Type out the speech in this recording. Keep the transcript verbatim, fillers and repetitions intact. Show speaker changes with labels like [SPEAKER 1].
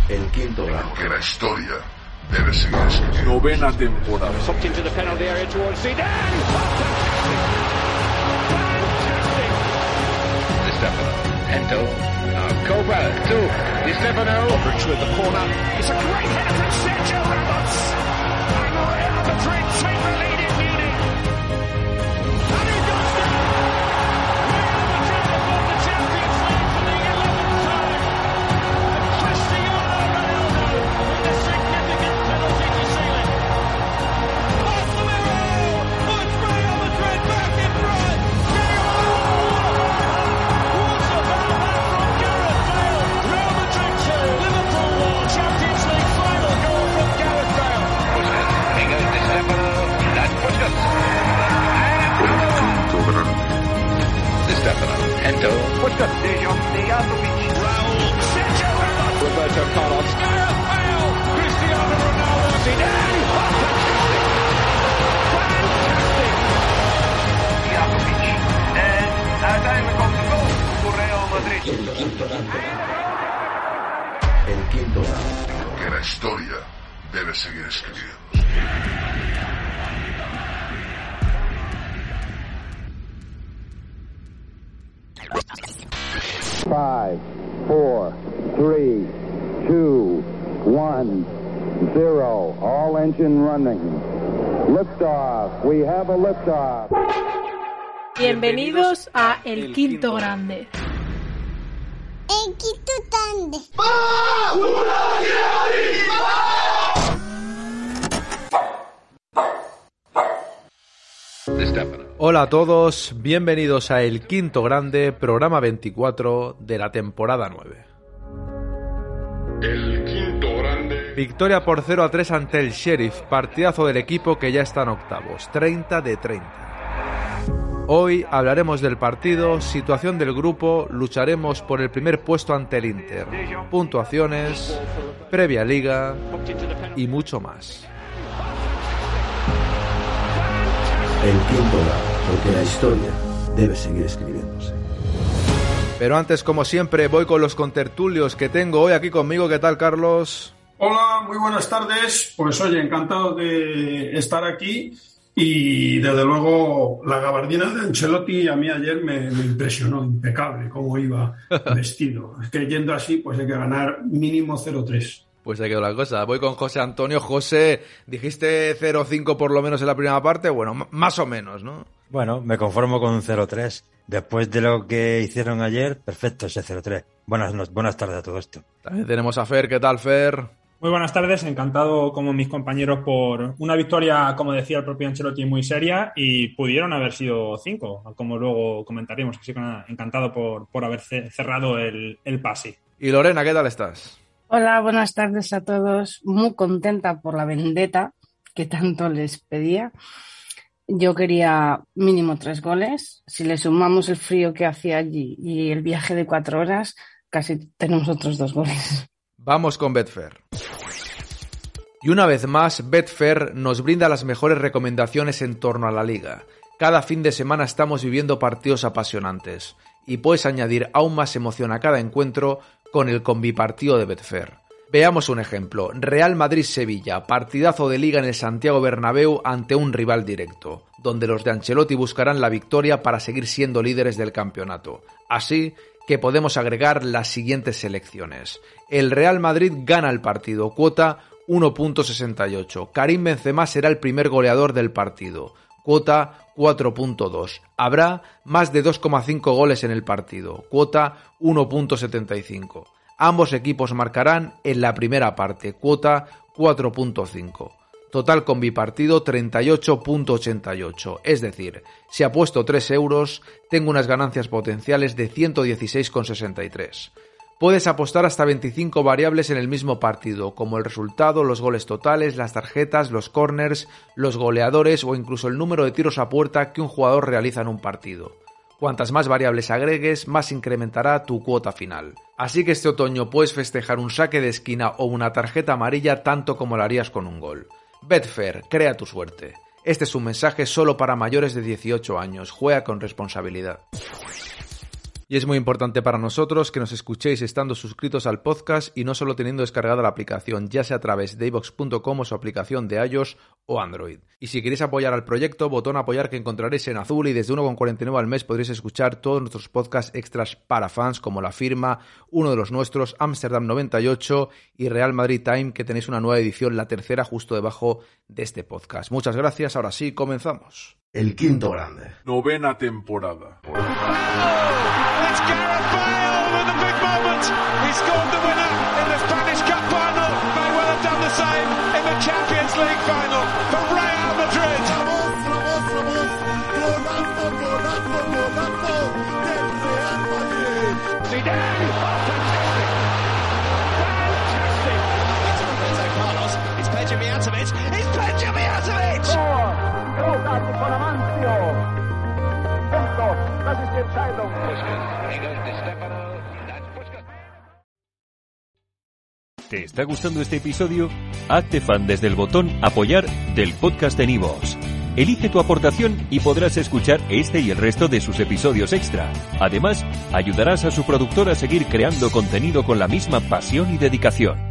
[SPEAKER 1] El quinto grande.
[SPEAKER 2] Porque la historia debe seguir escribiendo.
[SPEAKER 3] Novena temporada.
[SPEAKER 4] Di Stefano, Hento, now Cobra, two, Di Stefano.
[SPEAKER 5] Modric with the corner. It's a great header from Sergio Ramos. And Real Madrid take the lead in Munich. And he does it! Real Madrid have won the Champions League for the eleventh time. And Cristiano Ronaldo with a significant penalty to seal it. Casemiro puts Real Madrid back in front. What about that from Gareth Bale? Real Madrid two, Liverpool one. Champions League final goal from Gareth Bale.
[SPEAKER 4] Here goes Di Stefano, that's Puskas.
[SPEAKER 2] El quinto grande.
[SPEAKER 4] Di Stefano, Hento, Puskas.
[SPEAKER 5] De Jong, Mijatovic, Raul, Sergio Ramos, Roberto Carlos, Gareth Bale, Cristiano Ronaldo, Zidane, fantastic, Mijatovic, en uiteindelijk komt de goal voor Real Madrid.
[SPEAKER 1] El quinto grande. El quinto grande.
[SPEAKER 2] Porque la historia debe seguir escribiendo.
[SPEAKER 6] Five, four, three, two, one, zero. All engine running. Liftoff. We have a liftoff.
[SPEAKER 7] Bienvenidos a El Quinto Grande.
[SPEAKER 8] El quinto grande.
[SPEAKER 4] Di Stefano.
[SPEAKER 9] Hola a todos, bienvenidos a El Quinto Grande, programa veinticuatro de la temporada nueve.
[SPEAKER 2] El quinto grande.
[SPEAKER 9] Victoria por cero a tres ante el Sheriff, partidazo del equipo que ya está en octavos, treinta de treinta. Hoy hablaremos del partido, situación del grupo, lucharemos por el primer puesto ante el Inter, puntuaciones, previa liga y mucho más.
[SPEAKER 1] El quinto grande. Porque la historia debe seguir escribiéndose.
[SPEAKER 9] Pero antes, como siempre, voy con los contertulios que tengo hoy aquí conmigo. ¿Qué tal, Carlos?
[SPEAKER 10] Hola, muy buenas tardes. Pues oye, encantado de estar aquí y desde luego la gabardina de Ancelotti a mí ayer me, me impresionó, impecable cómo iba vestido. Es que yendo así pues hay que ganar mínimo cero tres.
[SPEAKER 9] Pues ahí quedó la cosa. Voy con José Antonio. José, dijiste cero cinco por lo menos en la primera parte. Bueno, m- más o menos, ¿no?
[SPEAKER 11] Bueno, me conformo con un cero tres. Después de lo que hicieron ayer, perfecto ese cero tres. Buenas, no- buenas tardes a todo esto.
[SPEAKER 9] También tenemos a Fer. ¿Qué tal, Fer?
[SPEAKER 12] Muy buenas tardes, encantado como mis compañeros por una victoria, como decía el propio Ancelotti, muy seria, y pudieron haber sido cinco, como luego comentaremos, así que nada, encantado por, por haber cerrado el, el pase.
[SPEAKER 9] Y Lorena, ¿qué tal estás?
[SPEAKER 13] Hola, buenas tardes a todos. Muy contenta por la vendetta que tanto les pedía. Yo quería mínimo tres goles. Si le sumamos el frío que hacía allí y el viaje de cuatro horas, casi tenemos otros dos goles.
[SPEAKER 9] Vamos con Betfair. Y una vez más, Betfair nos brinda las mejores recomendaciones en torno a la liga. Cada fin de semana estamos viviendo partidos apasionantes y puedes añadir aún más emoción a cada encuentro con el combipartido de Betfair. Veamos un ejemplo. Real Madrid-Sevilla, partidazo de liga en el Santiago Bernabéu ante un rival directo, donde los de Ancelotti buscarán la victoria para seguir siendo líderes del campeonato. Así que podemos agregar las siguientes selecciones. El Real Madrid gana el partido, cuota uno punto sesenta y ocho. Karim Benzema será el primer goleador del partido, cuota cuatro punto dos. Habrá más de dos coma cinco goles en el partido, cuota uno punto setenta y cinco. Ambos equipos marcarán en la primera parte, cuota cuatro punto cinco. Total con bipartido treinta y ocho punto ochenta y ocho. Es decir, si apuesto tres euros, tengo unas ganancias potenciales de ciento dieciséis coma sesenta y tres. Puedes apostar hasta veinticinco variables en el mismo partido, como el resultado, los goles totales, las tarjetas, los corners, los goleadores o incluso el número de tiros a puerta que un jugador realiza en un partido. Cuantas más variables agregues, más incrementará tu cuota final. Así que este otoño puedes festejar un saque de esquina o una tarjeta amarilla tanto como lo harías con un gol. Betfair, crea tu suerte. Este es un mensaje solo para mayores de dieciocho años. Juega con responsabilidad. Y es muy importante para nosotros que nos escuchéis estando suscritos al podcast y no solo teniendo descargada la aplicación, ya sea a través de iVoox punto com o su aplicación de iOS o Android. Y si queréis apoyar al proyecto, botón apoyar que encontraréis en azul y desde uno con cuarenta y nueve al mes podréis escuchar todos nuestros podcasts extras para fans como La Firma, uno de los nuestros, Amsterdam noventa y ocho y Real Madrid Time, que tenéis una nueva edición, la tercera, justo debajo de este podcast. Muchas gracias, ahora sí, comenzamos.
[SPEAKER 1] El quinto grande.
[SPEAKER 2] Novena temporada.
[SPEAKER 5] It's Gareth Bale with the big moment. He scored the winner in the Spanish Cup final. May well have done the same in the Champions League final for Real Madrid. Zidane! Fantastic! Roberto Carlos. It's Pedro Mijatovic. It's Pedro Mijatovic!
[SPEAKER 6] Con Amancio. Punto. Das ist die Entscheidung.
[SPEAKER 3] ¿Te está gustando este episodio? Hazte fan desde el botón Apoyar del podcast de Nivos. Elige tu aportación y podrás escuchar este y el resto de sus episodios extra. Además, ayudarás a su productor a seguir creando contenido con la misma pasión y dedicación.